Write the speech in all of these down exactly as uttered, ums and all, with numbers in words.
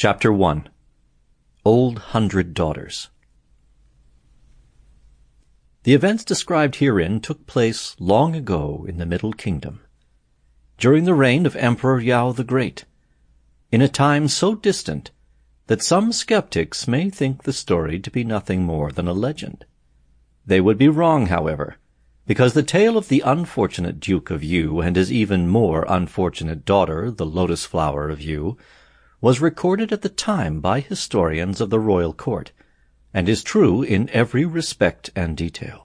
Chapter one. Old Hundred Daughters. The events described herein took place long ago in the Middle Kingdom, during the reign of Emperor Yao the Great, in a time so distant that some skeptics may think the story to be nothing more than a legend. They would be wrong, however, because the tale of the unfortunate Duke of Yu and his even more unfortunate daughter, the Lotus Flower of Yu, was recorded at the time by historians of the royal court, and is true in every respect and detail.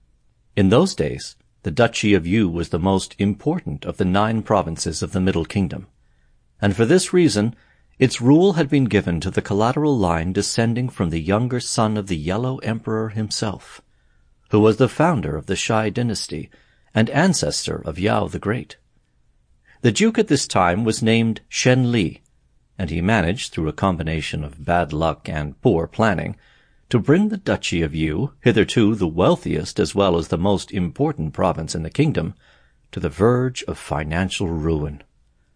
In those days, the Duchy of Yu was the most important of the nine provinces of the Middle Kingdom, and for this reason its rule had been given to the collateral line descending from the younger son of the Yellow Emperor himself, who was the founder of the Shai dynasty and ancestor of Yao the Great. The duke at this time was named Shen Li, and he managed, through a combination of bad luck and poor planning, to bring the Duchy of Yu, hitherto the wealthiest as well as the most important province in the kingdom, to the verge of financial ruin.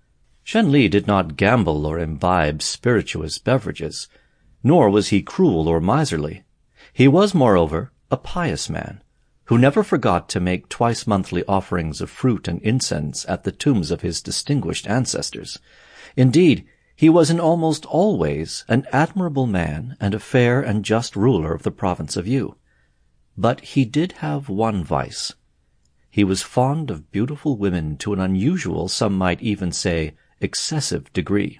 Shen Li did not gamble or imbibe spirituous beverages, nor was he cruel or miserly. He was, moreover, a pious man, who never forgot to make twice-monthly offerings of fruit and incense at the tombs of his distinguished ancestors. Indeed, he was in almost all ways an admirable man and a fair and just ruler of the province of Yu. But he did have one vice. He was fond of beautiful women to an unusual, some might even say, excessive degree.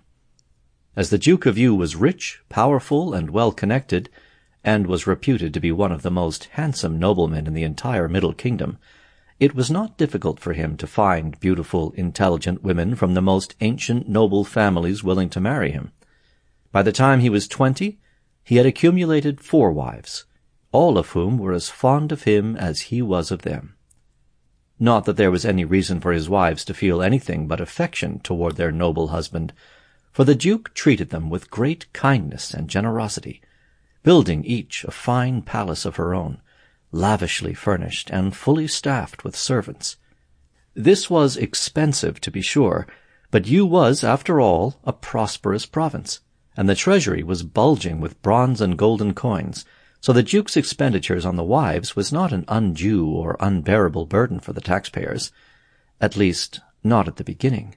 As the Duke of Yu was rich, powerful, and well-connected, and was reputed to be one of the most handsome noblemen in the entire Middle Kingdom, it was not difficult for him to find beautiful, intelligent women from the most ancient noble families willing to marry him. By the time he was twenty, he had accumulated four wives, all of whom were as fond of him as he was of them. Not that there was any reason for his wives to feel anything but affection toward their noble husband, for the Duke treated them with great kindness and generosity, building each a fine palace of her own, lavishly furnished and fully staffed with servants. This was expensive, to be sure, but Yu was, after all, a prosperous province, and the treasury was bulging with bronze and golden coins, so the Duke's expenditures on the wives was not an undue or unbearable burden for the taxpayers, at least not at the beginning.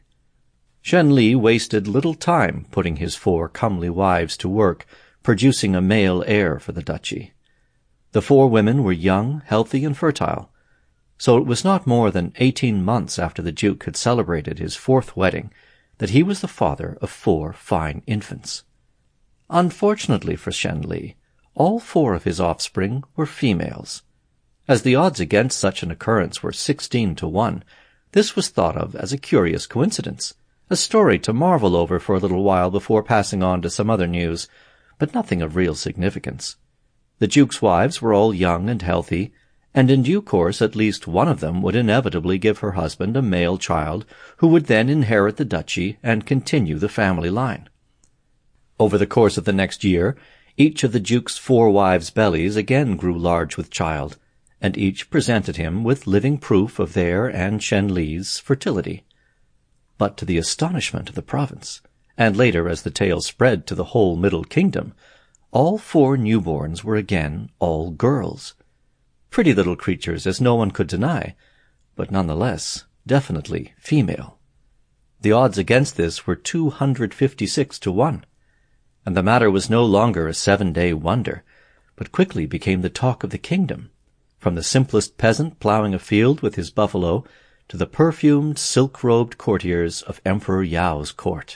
Shen Li wasted little time putting his four comely wives to work, producing a male heir for the duchy. The four women were young, healthy, and fertile, so it was not more than eighteen months after the Duke had celebrated his fourth wedding that he was the father of four fine infants. Unfortunately for Shen Li, all four of his offspring were females. As the odds against such an occurrence were sixteen to one, this was thought of as a curious coincidence, a story to marvel over for a little while before passing on to some other news, but nothing of real significance. The Duke's wives were all young and healthy, and in due course at least one of them would inevitably give her husband a male child who would then inherit the duchy and continue the family line. Over the course of the next year, each of the Duke's four wives' bellies again grew large with child, and each presented him with living proof of their and Shen Li's fertility. But to the astonishment of the province, and later as the tale spread to the whole Middle Kingdom, all four newborns were again all girls. Pretty little creatures, as no one could deny, but nonetheless definitely female. The odds against this were two hundred fifty-six to one, and the matter was no longer a seven-day wonder, but quickly became the talk of the kingdom, from the simplest peasant ploughing a field with his buffalo to the perfumed, silk-robed courtiers of Emperor Yao's court.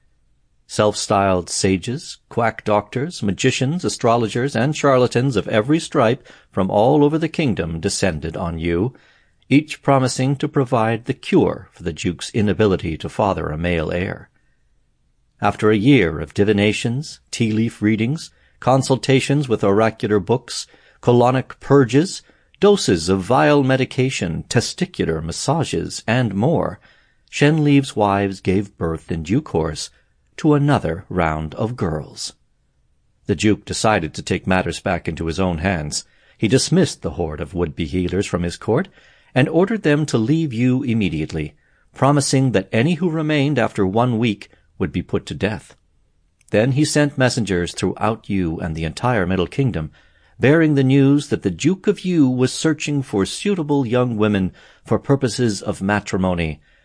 Self-styled sages, quack doctors, magicians, astrologers, and charlatans of every stripe from all over the kingdom descended on Yu, each promising to provide the cure for the Duke's inability to father a male heir. After a year of divinations, tea-leaf readings, consultations with oracular books, colonic purges, doses of vile medication, testicular massages, and more, Shen Li's wives gave birth in due course to another round of girls. The Duke decided to take matters back into his own hands. He dismissed the horde of would-be healers from his court and ordered them to leave Yu immediately, promising that any who remained after one week would be put to death. Then he sent messengers throughout Yu and the entire Middle Kingdom, bearing the news that the Duke of Yu was searching for suitable young women for purposes of matrimony,